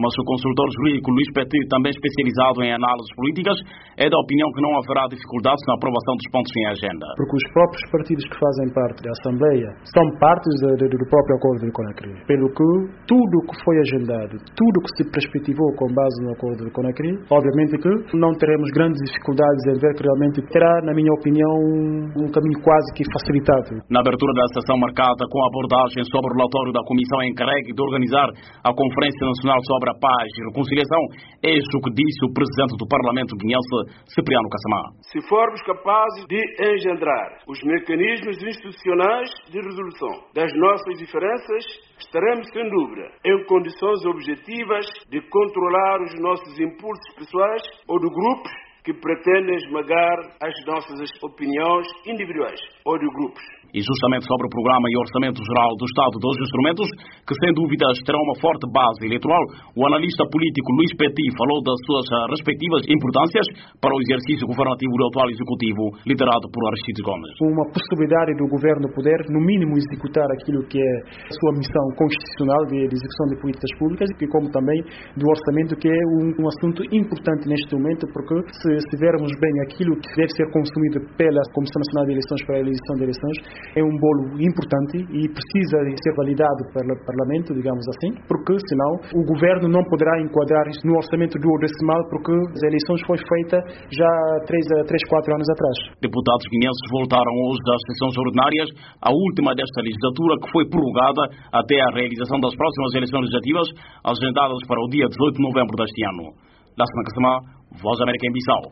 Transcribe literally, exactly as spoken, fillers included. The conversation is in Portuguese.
Mas o consultor jurídico Luís Petit, também especializado em análises políticas, é da opinião que não haverá dificuldades na aprovação dos pontos em agenda. Porque os próprios partidos que fazem parte da Assembleia são partes de, de, do próprio acordo de Conakry. Pelo que tudo o que foi agendado, tudo o que se perspectivou com base no acordo de Conakry, obviamente que não teremos grandes dificuldades em ver que realmente terá, na minha opinião, um caminho quase que facilitado. Na abertura da sessão marcada com a abordagem sobre o relatório da Comissão encarregue de organizar a Conferência Nacional sobre a Paz e Reconciliação, é isso que disse o Presidente do Parlamento guineense, Cipriano Kassamá. Se formos capazes de engendrar os mecanismos institucionais de resolução das nossas diferenças, estaremos, sem dúvida, em condições objetivas de controlar os nossos impulsos pessoais ou de grupos que pretendem esmagar as nossas opiniões individuais ou de grupos. E justamente sobre o Programa e Orçamento Geral do Estado dos Instrumentos, que sem dúvidas terão uma forte base eleitoral, o analista político Luís Petit falou das suas respectivas importâncias para o exercício governativo do atual Executivo, liderado por Aristides Gomes. Uma possibilidade do Governo poder, no mínimo, executar aquilo que é a sua missão constitucional de execução de políticas públicas, e como também do orçamento, que é um, um assunto importante neste momento, porque se, se vermos bem aquilo que deve ser consumido pela Comissão Nacional de Eleições para a eleição de eleições, é um bolo importante e precisa de ser validado pelo Parlamento, digamos assim, porque senão o Governo não poderá enquadrar isso no orçamento duodecimal, porque as eleições foi feita já há três, quatro anos atrás. Deputados guineenses voltaram hoje das sessões ordinárias, a última desta legislatura, que foi prorrogada até a realização das próximas eleições legislativas, agendadas para o dia dezoito de novembro deste ano. Lassana Kassamá, Voz da América em Bissau.